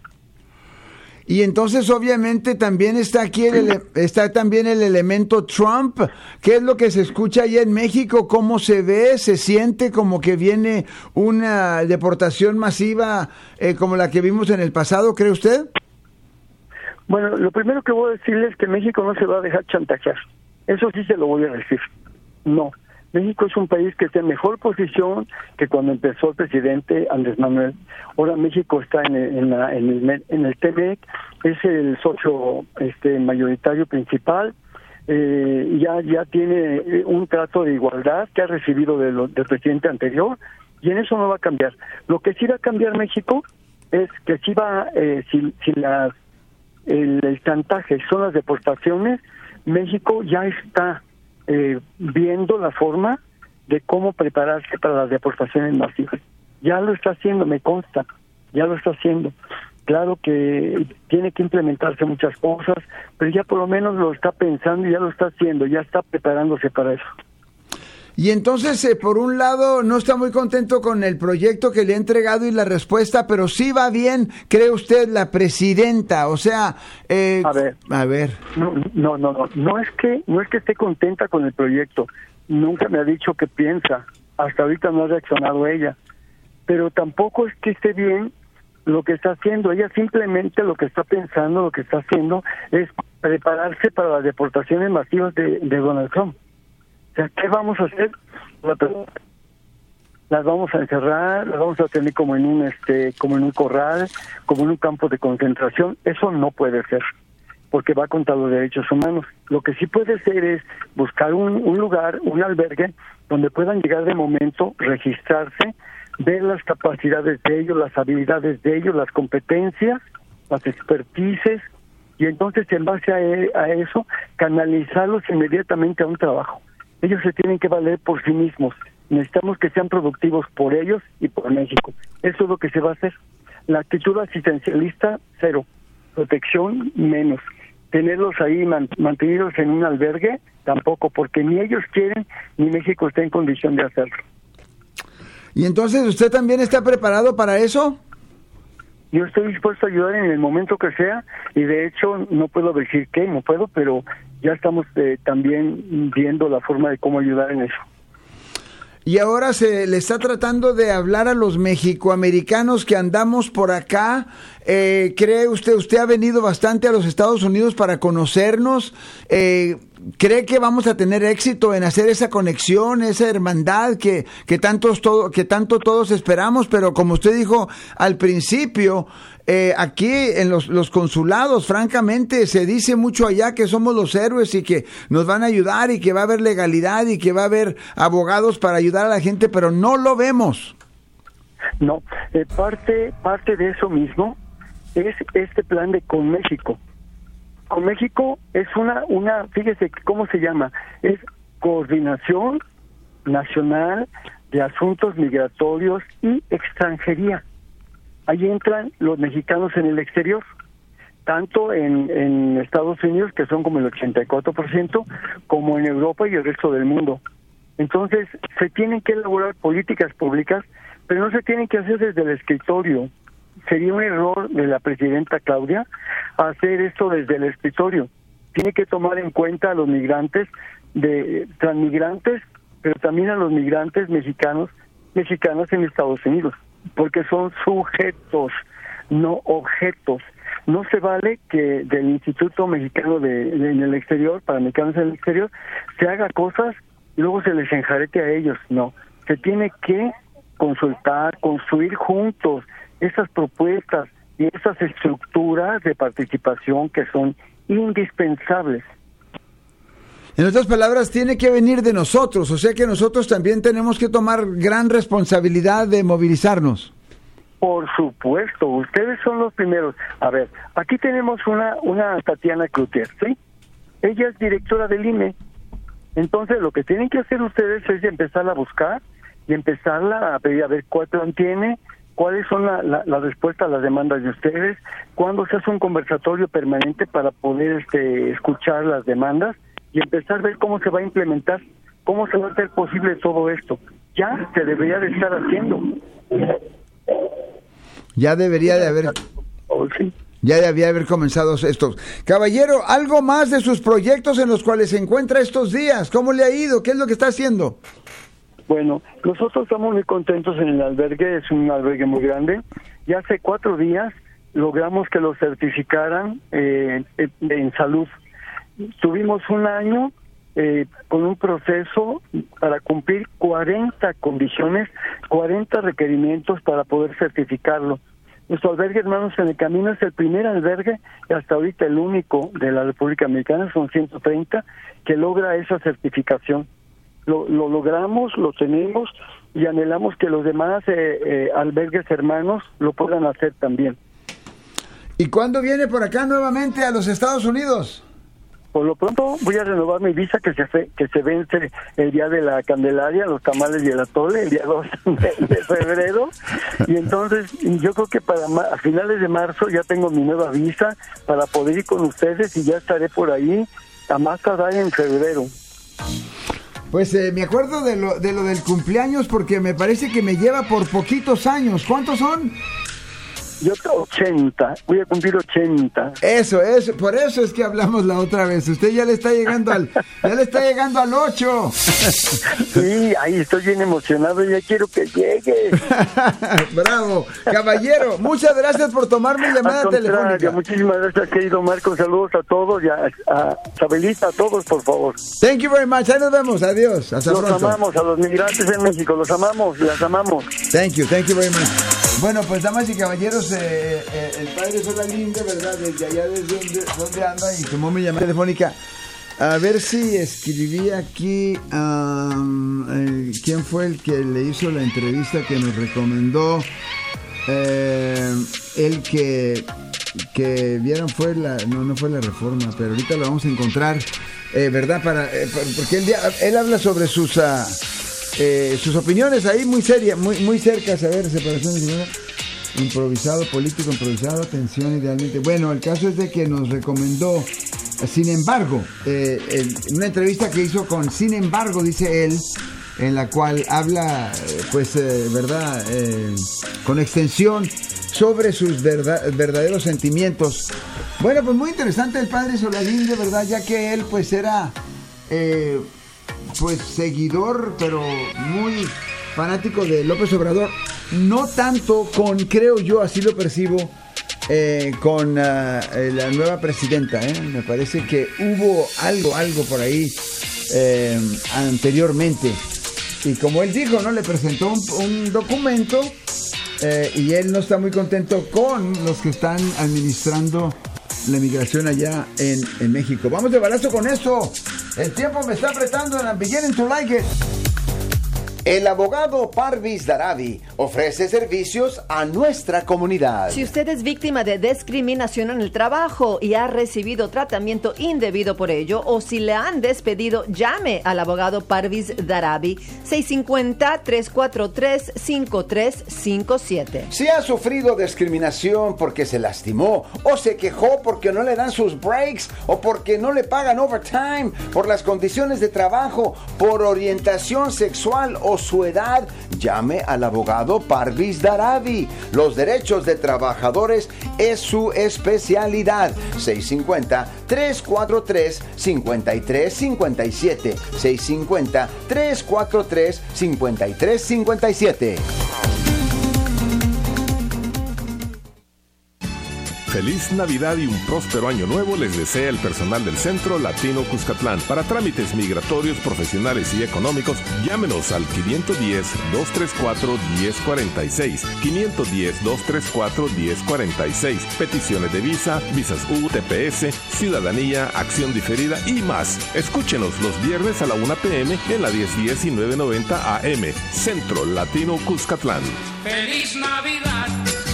Y entonces obviamente también está aquí está también el elemento Trump. ¿Qué es lo que se escucha allá en México? ¿Cómo se ve? ¿Se siente como que viene una deportación masiva como la que vimos en el pasado, cree usted? Bueno, lo primero que voy a decirle es que México no se va a dejar chantajear. Eso sí se lo voy a decir. No. México es un país que está en mejor posición que cuando empezó el presidente Andrés Manuel. Ahora México está en el TEMEC, es el socio mayoritario principal, ya tiene un trato de igualdad que ha recibido del presidente anterior, y en eso no va a cambiar. Lo que sí va a cambiar México es que si el chantaje son las deportaciones, México ya está viendo la forma de cómo prepararse para las deportaciones masivas. Ya lo está haciendo, me consta, ya lo está haciendo. Claro que tiene que implementarse muchas cosas, pero ya por lo menos lo está pensando y ya lo está haciendo, ya está preparándose para eso. Y entonces, por un lado, no está muy contento con el proyecto que le ha entregado y la respuesta, pero sí va bien, ¿cree usted, la presidenta? O sea, a ver. No es que esté contenta con el proyecto. Nunca me ha dicho qué piensa. Hasta ahorita no ha reaccionado ella. Pero tampoco es que esté bien lo que está haciendo. Ella simplemente lo que está pensando, lo que está haciendo es prepararse para las deportaciones masivas de Donald Trump. O sea, ¿qué vamos a hacer? Las vamos a encerrar, las vamos a tener como en un corral, como en un campo de concentración. Eso no puede ser, porque va contra los derechos humanos. Lo que sí puede ser es buscar un lugar, un albergue, donde puedan llegar de momento, registrarse, ver las capacidades de ellos, las habilidades de ellos, las competencias, las expertices, y entonces en base a eso, canalizarlos inmediatamente a un trabajo. Ellos se tienen que valer por sí mismos. Necesitamos que sean productivos por ellos y por México. Eso es lo que se va a hacer. La actitud asistencialista, cero. Protección, menos. Tenerlos ahí mantenidos en un albergue, tampoco, porque ni ellos quieren, ni México está en condición de hacerlo. ¿Y entonces usted también está preparado para eso? Yo estoy dispuesto a ayudar en el momento que sea, y de hecho no puedo decir qué, no puedo, pero ya estamos también viendo la forma de cómo ayudar en eso. Y ahora se le está tratando de hablar a los mexicoamericanos que andamos por acá. ¿Cree usted ha venido bastante a los Estados Unidos para conocernos? ¿Cree que vamos a tener éxito en hacer esa conexión, esa hermandad que tanto todos esperamos? Pero como usted dijo al principio, aquí en los consulados, francamente, se dice mucho allá que somos los héroes y que nos van a ayudar y que va a haber legalidad y que va a haber abogados para ayudar a la gente, pero no lo vemos. No, parte de eso mismo es este plan de Con México. Con México es una fíjese cómo se llama, es Coordinación Nacional de Asuntos Migratorios y Extranjería. Ahí entran los mexicanos en el exterior, tanto en Estados Unidos, que son como el 84%, como en Europa y el resto del mundo. Entonces, se tienen que elaborar políticas públicas, pero no se tienen que hacer desde el escritorio. Sería un error de la presidenta Claudia hacer esto desde el escritorio. Tiene que tomar en cuenta a los migrantes, transmigrantes, pero también a los migrantes mexicanas en Estados Unidos, porque son sujetos, no objetos. No se vale que del Instituto Mexicano en el exterior, para mexicanos en el exterior, se haga cosas y luego se les enjarete a ellos. No, se tiene que consultar, construir juntos esas propuestas y esas estructuras de participación que son indispensables. En otras palabras, tiene que venir de nosotros, o sea que nosotros también tenemos que tomar gran responsabilidad de movilizarnos. Por supuesto, ustedes son los primeros. A ver, aquí tenemos una Tatiana Cloutier, ¿sí? Ella es directora del INE. Entonces, lo que tienen que hacer ustedes es empezarla a buscar y empezarla a pedir a ver cuál plan tiene, cuáles son la respuesta a las demandas de ustedes, cuándo se hace un conversatorio permanente para poder escuchar las demandas y empezar a ver cómo se va a implementar, cómo se va a hacer posible todo esto. Ya se debería de estar haciendo. Ya debería de haber... Sí. Ya debía haber comenzado estos. Caballero, algo más de sus proyectos en los cuales se encuentra estos días. ¿Cómo le ha ido? ¿Qué es lo que está haciendo? Bueno, nosotros estamos muy contentos en el albergue, es un albergue muy grande. Ya hace 4 días logramos que lo certificaran en salud. Tuvimos un año con un proceso para cumplir 40 condiciones, 40 requerimientos para poder certificarlo. Nuestro albergue Hermanos en el Camino es el primer albergue, y hasta ahorita el único de la República Mexicana, son 130, que logra esa certificación. Lo logramos, lo tenemos, y anhelamos que los demás albergues hermanos lo puedan hacer también. ¿Y cuándo viene por acá nuevamente a los Estados Unidos? Por lo pronto voy a renovar mi visa que se vence el día de la Candelaria, los tamales y el atole, el día 2 de febrero. Y entonces yo creo que a finales de marzo ya tengo mi nueva visa para poder ir con ustedes, y ya estaré por ahí a más tardar en febrero. Pues me acuerdo de lo del cumpleaños, porque me parece que me lleva por poquitos años. ¿Cuántos son? Yo tengo 80, voy a cumplir 80. Eso, por eso es que hablamos la otra vez. Usted ya le está llegando al 8. Sí, ahí estoy bien emocionado, ya quiero que llegue. Bravo, caballero, muchas gracias por tomar mi llamada telefónica. Muchísimas gracias, querido Marco, saludos a todos y a Sabelita, a todos, por favor. Thank you very much, ahí nos vemos, adiós, hasta pronto. Los amamos, a los migrantes en México, los amamos, las amamos. Thank you very much. Bueno, pues damas y caballeros, el padre Solalinde, ¿verdad? Desde allá, desde donde anda, y tomó mi llamada telefónica. A ver si escribí aquí quién fue el que le hizo la entrevista que nos recomendó. El que vieron fue no fue la Reforma, pero ahorita lo vamos a encontrar, ¿verdad? Porque él habla sobre sus opiniones ahí muy serias, muy cerca, a ver, separación de improvisado, político improvisado, tensión idealmente. Bueno, el caso es de que nos recomendó, sin embargo, una entrevista que hizo con Sin embargo, dice él, en la cual habla, ¿verdad? Con extensión sobre sus verdaderos sentimientos. Bueno, pues muy interesante el padre Solalinde, ¿verdad? Ya que él, pues, era, seguidor, pero muy fanático de López Obrador. No tanto creo yo, así lo percibo, con la nueva presidenta, me parece que hubo algo por ahí anteriormente, y como él dijo, ¿no? Le presentó un documento, y él no está muy contento con los que están administrando la migración allá en México. Vamos de balazo con esto. El tiempo me está apretando, and I'm beginning to like it. El abogado Parvis Darabi ofrece servicios a nuestra comunidad. Si usted es víctima de discriminación en el trabajo y ha recibido tratamiento indebido por ello, o si le han despedido, llame al abogado Parvis Darabi, 650-343-5357. Si ha sufrido discriminación porque se lastimó, o se quejó porque no le dan sus breaks, o porque no le pagan overtime, por las condiciones de trabajo, por orientación sexual o su edad, llame al abogado Parvis Darabi. Los derechos de trabajadores es su especialidad. 650-343-5357. 650-343-5357. Feliz Navidad y un próspero año nuevo les desea el personal del Centro Latino Cuscatlán. Para trámites migratorios, profesionales y económicos, llámenos al 510-234-1046, 510-234-1046. Peticiones de visa, visas U, TPS, ciudadanía, acción diferida y más. Escúchenos los viernes a la 1 p.m. en la 1010 y 990 AM. Centro Latino Cuscatlán. ¡Feliz Navidad!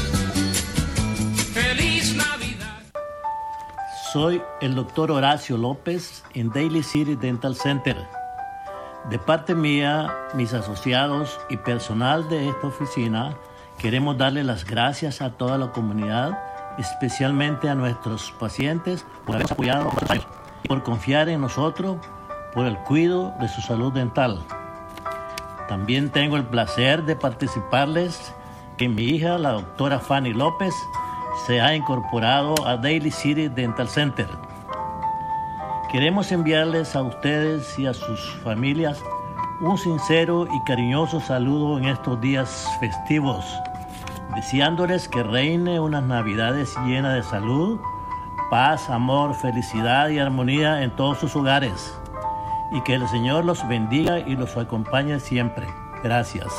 ¡Feliz Navidad! Soy el doctor Horacio López en Daly City Dental Center. De parte mía, mis asociados y personal de esta oficina, queremos darle las gracias a toda la comunidad, especialmente a nuestros pacientes, por habernos apoyado y por confiar en nosotros, por el cuidado de su salud dental. También tengo el placer de participarles que mi hija, la doctora Fanny López, se ha incorporado a Daly City Dental Center. Queremos enviarles a ustedes y a sus familias un sincero y cariñoso saludo en estos días festivos, deseándoles que reine unas Navidades llenas de salud, paz, amor, felicidad y armonía en todos sus hogares. y que el Señor los bendiga y los acompañe siempre. Gracias.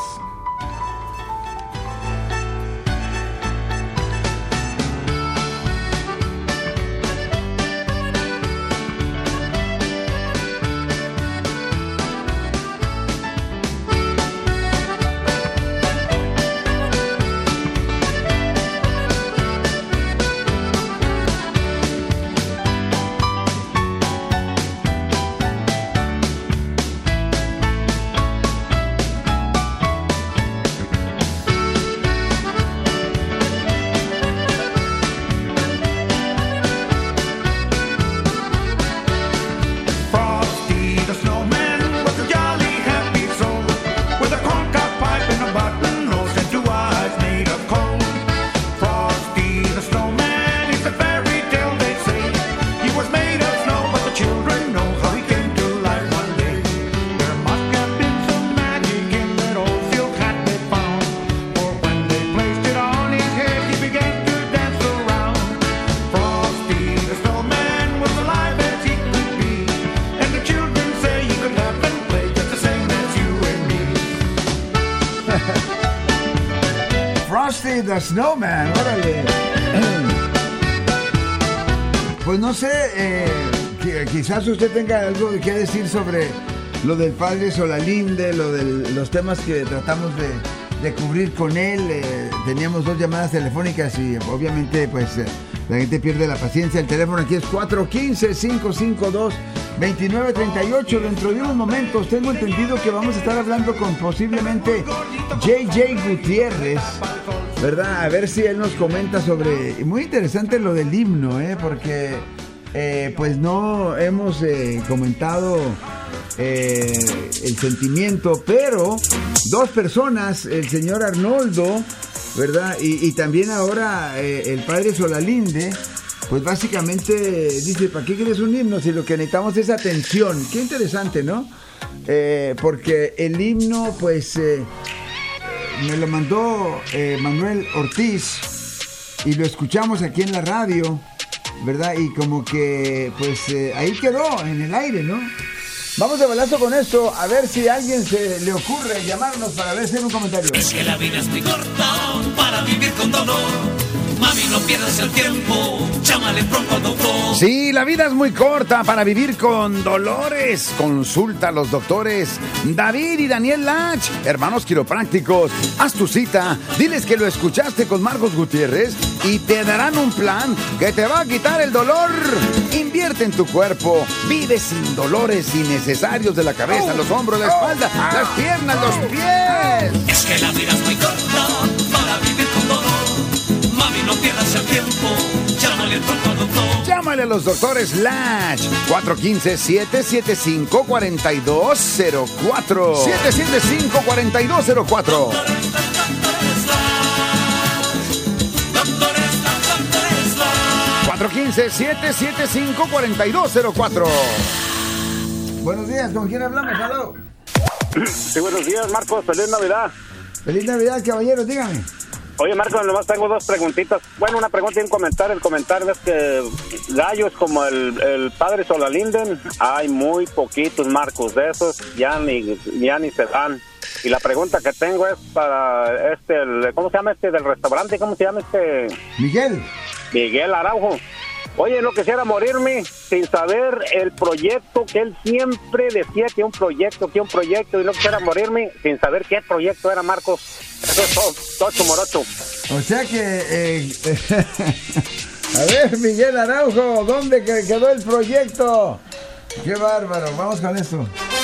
Frosty the Snowman, órale. Pues no sé, quizás usted tenga algo que decir sobre lo del padre Solalinde, lo de los temas que tratamos de cubrir con él. Teníamos 2 llamadas telefónicas y obviamente pues la gente pierde la paciencia. El teléfono aquí es 415-552-2938. Dentro de unos momentos tengo entendido que vamos a estar hablando con posiblemente JJ Gutiérrez, ¿verdad? A ver si él nos comenta sobre... Muy interesante lo del himno, porque pues no hemos comentado el sentimiento, pero 2 personas, el señor Arnoldo, ¿verdad? Y también ahora el padre Solalinde, pues básicamente dice, ¿para qué quieres un himno si lo que necesitamos es atención? Qué interesante, ¿no? Porque el himno, pues, me lo mandó Manuel Ortiz y lo escuchamos aquí en la radio, ¿verdad? Y como que, pues, ahí quedó en el aire, ¿no? Vamos de balazo con esto, a ver si a alguien se le ocurre llamarnos para ver si hay un comentario. Es que la vida es muy corta para vivir con dolor. Mami, no pierdas el tiempo, llámale pronto al doctor. Sí, la vida es muy corta para vivir con dolores. Consulta a los doctores David y Daniel Lach, hermanos quiroprácticos. Haz tu cita, diles que lo escuchaste con Marcos Gutiérrez y te darán un plan que te va a quitar el dolor. Invierte en tu cuerpo, vive sin dolores innecesarios de la cabeza, los hombros, la espalda, las piernas, los pies. Es que la vida es muy corta para vivir con dolor. Mami, no pierdas el tiempo, llámale pronto al doctor. Llámale a los doctores Lach, 415-775-4204. 775-4204. 415-775-4204. Buenos días, ¿con quién hablamos? Hello. Sí, buenos días, Marcos. Feliz Navidad. Feliz Navidad, caballeros, dígame. Oye, Marcos, nomás tengo 2 preguntitas. Bueno, una pregunta y un comentario. El comentario es que gallos como el padre Solalinden, hay muy poquitos, Marcos, de esos ya ni se dan. Y la pregunta que tengo es para ¿cómo se llama del restaurante? ¿Cómo se llama Miguel Araujo. Oye, no quisiera morirme sin saber el proyecto que él siempre decía que un proyecto, y no quisiera morirme sin saber qué proyecto era, Marcos. Eso es tocho morocho. O sea que, a ver, Miguel Araujo, ¿dónde quedó el proyecto? Qué bárbaro, vamos con esto.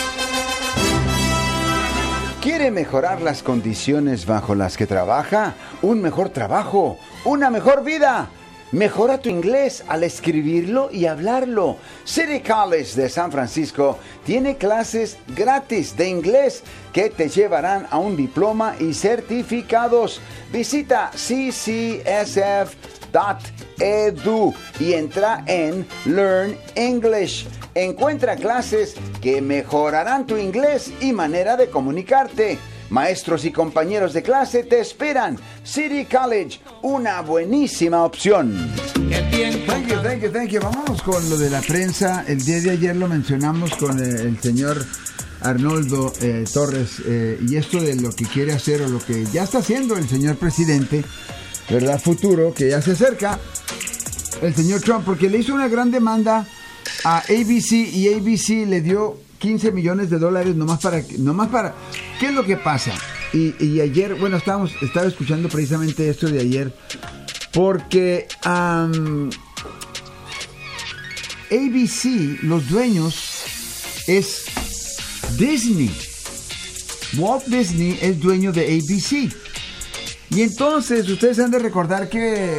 ¿Quiere mejorar las condiciones bajo las que trabaja? Un mejor trabajo, una mejor vida. Mejora tu inglés al escribirlo y hablarlo. City College de San Francisco tiene clases gratis de inglés que te llevarán a un diploma y certificados. Visita ccsf.edu y entra en Learn English. Encuentra clases que mejorarán tu inglés y manera de comunicarte. Maestros y compañeros de clase te esperan. City College, una buenísima opción. Thank you. Vámonos con lo de la prensa. El día de ayer lo mencionamos con el señor Arnoldo Torres, y esto de lo que quiere hacer o lo que ya está haciendo el señor presidente, ¿verdad? Futuro, que ya se acerca, el señor Trump, porque le hizo una gran demanda a ABC y ABC le dio $15 millones nomás para ¿qué es lo que pasa? Y ayer, bueno, estaba escuchando precisamente esto de ayer, porque ABC, los dueños es Disney. Walt Disney es dueño de ABC. Y entonces ustedes han de recordar que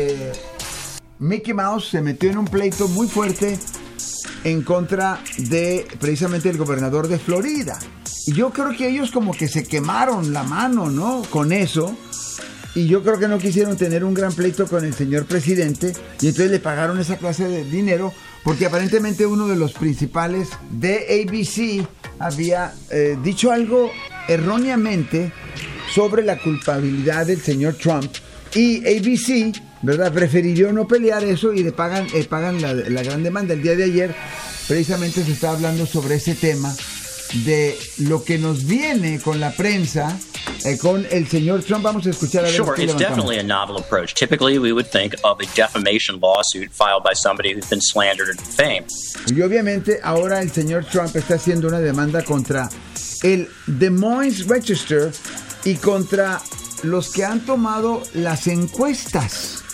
Mickey Mouse se metió en un pleito muy fuerte en contra de precisamente el gobernador de Florida. Y yo creo que ellos como que se quemaron la mano, ¿no? Con eso. Y yo creo que no quisieron tener un gran pleito con el señor presidente. Y entonces le pagaron esa clase de dinero. Porque aparentemente uno de los principales de ABC había dicho algo erróneamente sobre la culpabilidad del señor Trump. Y ABC, ¿verdad?, prefirió no pelear eso y le pagan la gran demanda. El día de ayer precisamente se está hablando sobre ese tema de lo que nos viene con la prensa, con el señor Trump. Vamos a escuchar a ver. Sure, it's definitely a novel approach. Typically, we would think of a defamation lawsuit filed by somebody who's been slandered or defamed. Y obviamente ahora el señor Trump está haciendo una demanda contra el Des Moines Register y contra los que han tomado las encuestas.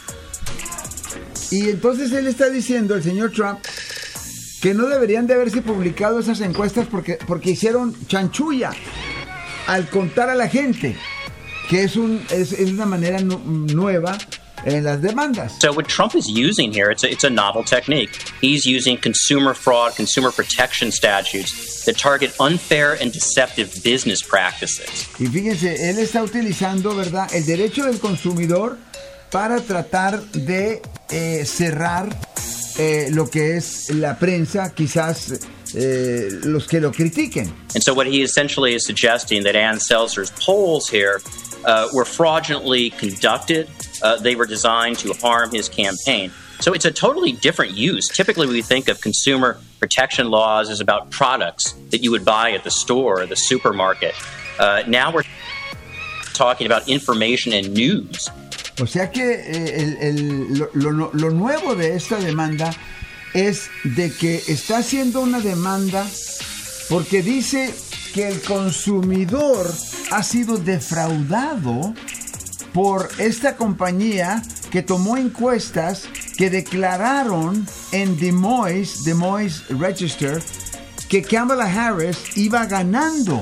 Y entonces él está diciendo, el señor Trump, que no deberían de haberse publicado esas encuestas porque hicieron chanchulla al contar a la gente, que es una manera nueva en las demandas. So what Trump is using here, it's a novel technique. He's using consumer fraud, consumer protection statutes that target unfair and deceptive business practices. Y fíjense, él está utilizando, ¿verdad?, el derecho del consumidor para tratar de cerrar lo que es la prensa, quizás los que lo critiquen. And so what he essentially is suggesting that Ann Seltzer's polls here were fraudulently conducted. They were designed to harm his campaign. So it's a totally different use. Typically, we think of consumer protection laws as about products that you would buy at the store or the supermarket. Now we're talking about information and news. O sea que lo nuevo de esta demanda es de que está haciendo una demanda porque dice que el consumidor ha sido defraudado por esta compañía que tomó encuestas que declararon en Des Moines Register, que Kamala Harris iba ganando.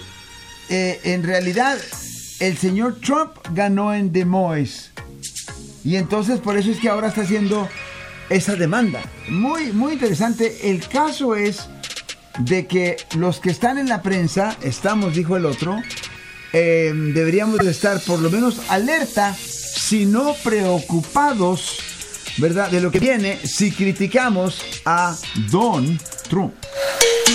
En realidad, el señor Trump ganó en Des Moines. Y entonces por eso es que ahora está haciendo esa demanda. Muy, muy interesante. El caso es de que los que están en la prensa, dijo el otro, deberíamos de estar por lo menos alerta, si no preocupados, ¿verdad?, de lo que viene si criticamos a Don Trump.